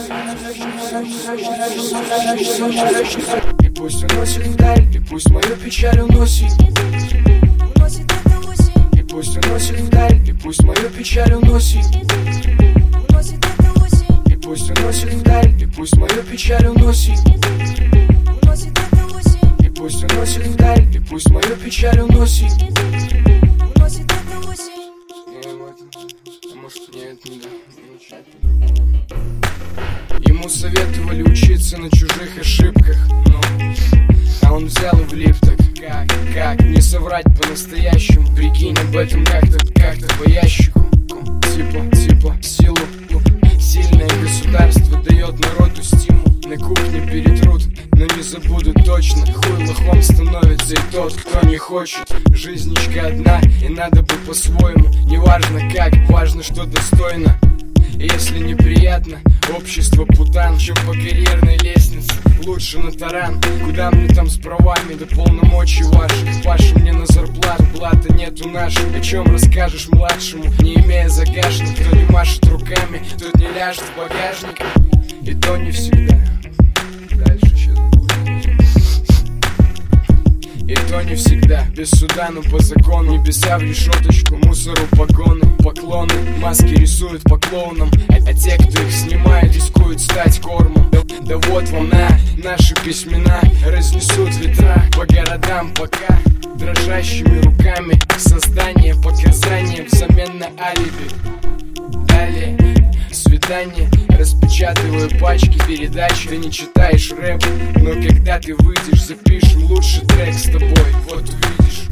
И пусть уносит вдаль, и пусть мою печаль уносит. И пусть уносит вдаль, и пусть мою печаль уносит. И пусть уносит вдаль, и пусть мою печаль уносит. И пусть уносит вдаль, и пусть мою печаль уносит. Может, мне это не да. Ему советовали учиться на чужих ошибках, а он взял и влип так. Как не соврать по-настоящему? Прикинь об этом как-то по ящику. Типа силу. Сильное государство дает народу стимул. На кухне перетрут, но не забудут точно. Хуй лохом становится и тот, кто не хочет. Жизничка одна, и надо бы по-своему. Не важно как, важно, что достойно. И если неприятно, общество путан, чем по карьерной лестнице. Лучше на таран, куда мне там с правами до полномочий ваших. Паша мне на зарплату, блата нету наших. О чем расскажешь младшему, не имея загашника? Кто не машет руками, тот не ляжет в багажник. И то не всегда. Дальше сейчас будет. И то не всегда. Без суда, но по закону. Небеса в решеточку, мусору погоны. Поклоны, маски рисуют по клоунам. А те, кто их снимает, рискуют стать кормом. Да вот вам наши письмена разнесут ветра по городам пока. Дрожащими руками создание показания взамен на алиби. Далее свидание, распечатываю пачки передач. Ты не читаешь рэп, но когда ты выйдешь, запишем лучший трек с тобой. Вот увидишь.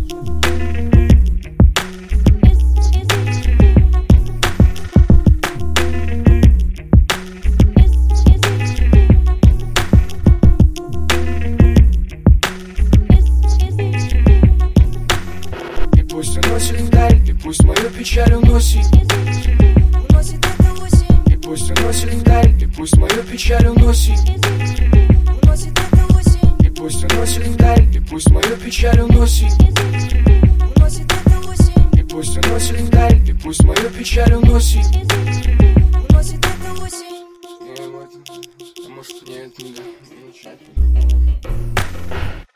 И пусть уносит вдаль, и пусть мою печаль уносит. И пусть уносит вдаль, и пусть мою печаль уносит. И пусть уносит вдаль, и пусть мою печаль уносит. И пусть уносит вдаль, и пусть мою печаль уносит. Может, мне это не да.